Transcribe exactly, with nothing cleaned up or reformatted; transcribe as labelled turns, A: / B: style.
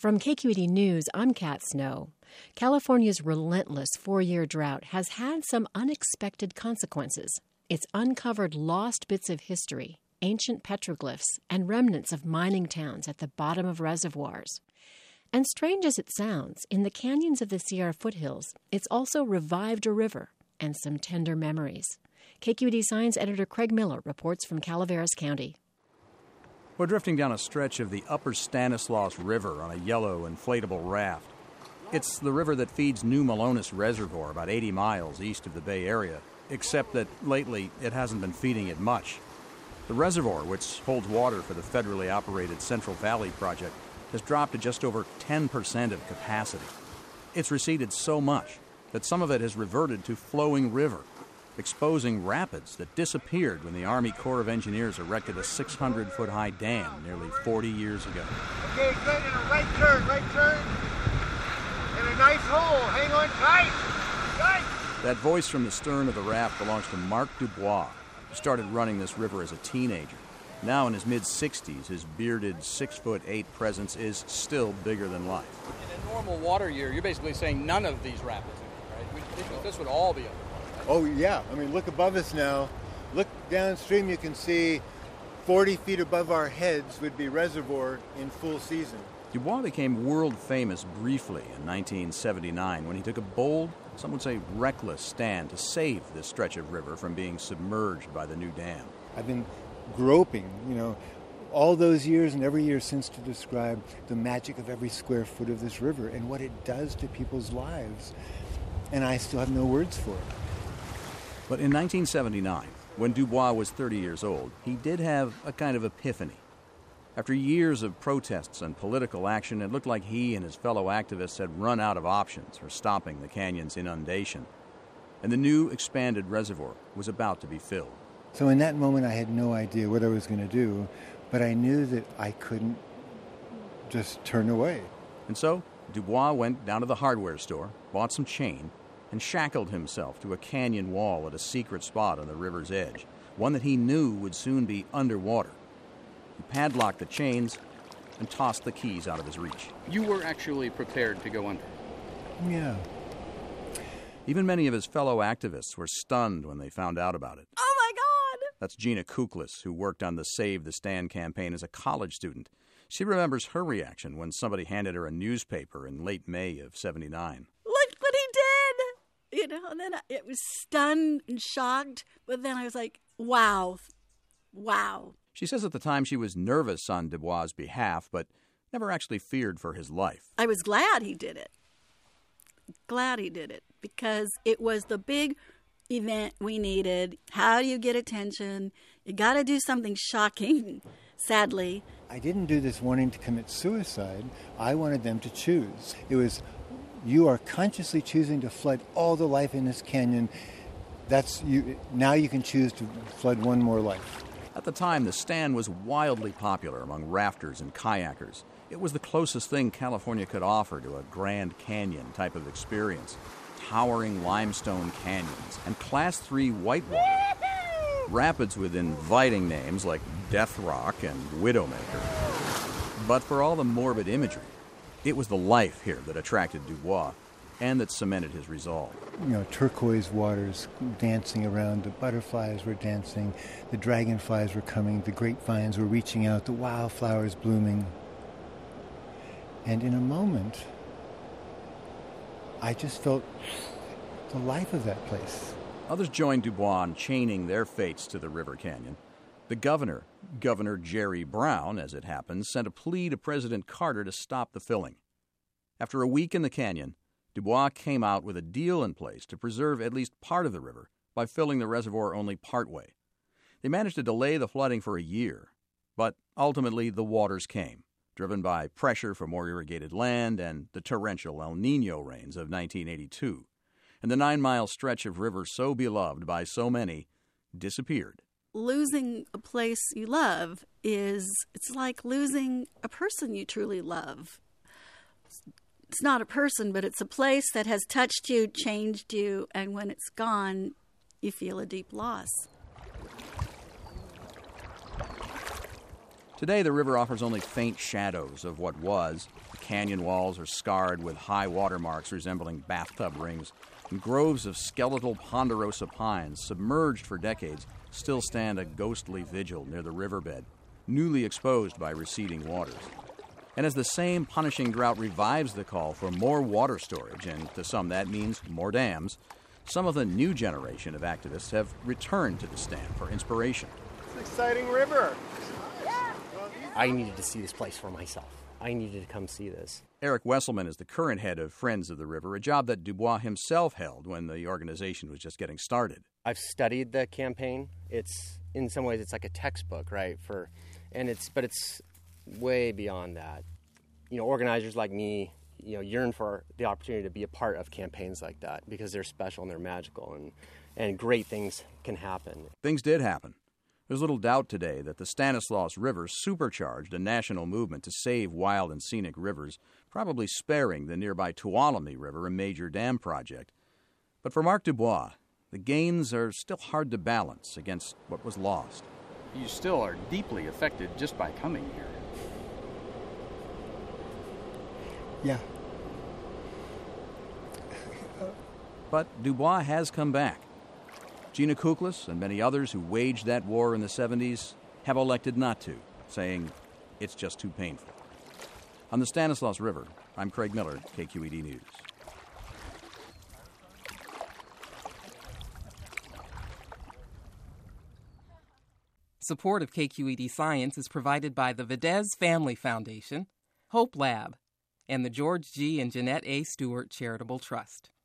A: From K Q E D News, I'm Kat Snow. California's relentless four-year drought has had some unexpected consequences. It's uncovered lost bits of history, ancient petroglyphs, and remnants of mining towns at the bottom of reservoirs. And strange as it sounds, in the canyons of the Sierra foothills, it's also revived a river and some tender memories. K Q E D Science Editor Craig Miller reports from Calaveras County.
B: We're drifting down a stretch of the upper Stanislaus River on a yellow inflatable raft. It's the river that feeds New Melones Reservoir about eighty miles east of the Bay Area, except that lately it hasn't been feeding it much. The reservoir, which holds water for the federally operated Central Valley Project, has dropped to just over ten percent of capacity. It's receded so much that some of it has reverted to flowing river, exposing rapids that disappeared when the Army Corps of Engineers erected a six hundred foot high dam nearly forty years ago.
C: Okay, good, and a right turn, right turn, and a nice hole, hang on tight, tight.
B: That voice from the stern of the raft belongs to Mark Dubois, who started running this river as a teenager. Now in his mid-sixties, his bearded six foot eight presence is still bigger than life.
D: In a normal water year, you're basically saying none of these rapids, right? We, this would all be open.
C: Oh, yeah. I mean, look above us now. Look downstream, you can see forty feet above our heads would be reservoir in full season.
B: Dubois became world famous briefly in nineteen seventy-nine when he took a bold, some would say reckless, stand to save this stretch of river from being submerged by the new dam.
C: I've been groping, you know, all those years and every year since to describe the magic of every square foot of this river and what it does to people's lives. And I still have no words for it.
B: But in nineteen seventy-nine, when Dubois was thirty years old, he did have a kind of epiphany. After years of protests and political action, it looked like he and his fellow activists had run out of options for stopping the canyon's inundation. And the new expanded reservoir was about to be filled.
C: So in that moment, I had no idea what I was going to do, but I knew that I couldn't just turn away.
B: And so Dubois went down to the hardware store, bought some chain, and shackled himself to a canyon wall at a secret spot on the river's edge, one that he knew would soon be underwater. He padlocked the chains and tossed the keys out of his reach.
D: You were actually prepared to go under?
C: Yeah.
B: Even many of his fellow activists were stunned when they found out about it.
A: Oh, my God!
B: That's Gina Kuklis, who worked on the Save the Stand campaign as a college student. She remembers her reaction when somebody handed her a newspaper in late May of seventy-nine.
E: Look what he did! You know, and then I, it was stunned and shocked, but then I was like, wow, wow.
B: She says at the time she was nervous on Dubois' behalf, but never actually feared for his life.
E: I was glad he did it. Glad he did it, because it was the big event we needed. How do you get attention? You got to do something shocking, sadly.
C: I didn't do this wanting to commit suicide. I wanted them to choose. It was, you are consciously choosing to flood all the life in this canyon. That's you. Now you can choose to flood one more life.
B: At the time, the stand was wildly popular among rafters and kayakers. It was the closest thing California could offer to a Grand Canyon type of experience. Towering limestone canyons and Class three whitewater. Rapids with inviting names like Death Rock and Widowmaker. But for all the morbid imagery, it was the life here that attracted Dubois and that cemented his resolve.
C: You know, turquoise waters dancing around, the butterflies were dancing, the dragonflies were coming, the grapevines were reaching out, the wildflowers blooming. And in a moment, I just felt the life of that place.
B: Others joined Dubois in chaining their fates to the river canyon. The governor, Governor Jerry Brown, as it happens, sent a plea to President Carter to stop the filling. After a week in the canyon, Dubois came out with a deal in place to preserve at least part of the river by filling the reservoir only partway. They managed to delay the flooding for a year, but ultimately the waters came, driven by pressure for more irrigated land and the torrential El Nino rains of nineteen eighty-two. And the nine-mile stretch of river so beloved by so many disappeared.
E: Losing a place you love is, it's like losing a person you truly love. It's not a person, but it's a place that has touched you, changed you, and when it's gone, you feel a deep loss.
B: Today, the river offers only faint shadows of what was. The canyon walls are scarred with high water marks resembling bathtub rings, and groves of skeletal ponderosa pines, submerged for decades, still stand a ghostly vigil near the riverbed, newly exposed by receding waters. And as the same punishing drought revives the call for more water storage, and to some that means more dams, some of the new generation of activists have returned to the stand for inspiration.
F: It's an exciting river.
G: I needed to see this place for myself. I needed to come see this.
B: Eric Wesselman is the current head of Friends of the River, a job that Dubois himself held when the organization was just getting started.
G: I've studied the campaign. It's, in some ways, it's like a textbook, right? For, and it's, but it's way beyond that. You know, organizers like me, you know, yearn for the opportunity to be a part of campaigns like that because they're special and they're magical, and, and great things can happen.
B: Things did happen. There's little doubt today that the Stanislaus River supercharged a national movement to save wild and scenic rivers, probably sparing the nearby Tuolumne River a major dam project. But for Mark Dubois, the gains are still hard to balance against what was lost.
D: You still are deeply affected just by coming here.
C: Yeah.
B: But Dubois has come back. Gina Kuklas and many others who waged that war in the seventies have elected not to, saying it's just too painful. On the Stanislaus River, I'm Craig Miller, K Q E D News.
H: Support of K Q E D Science is provided by the Videz Family Foundation, Hope Lab, and the George G. and Jeanette A. Stewart Charitable Trust.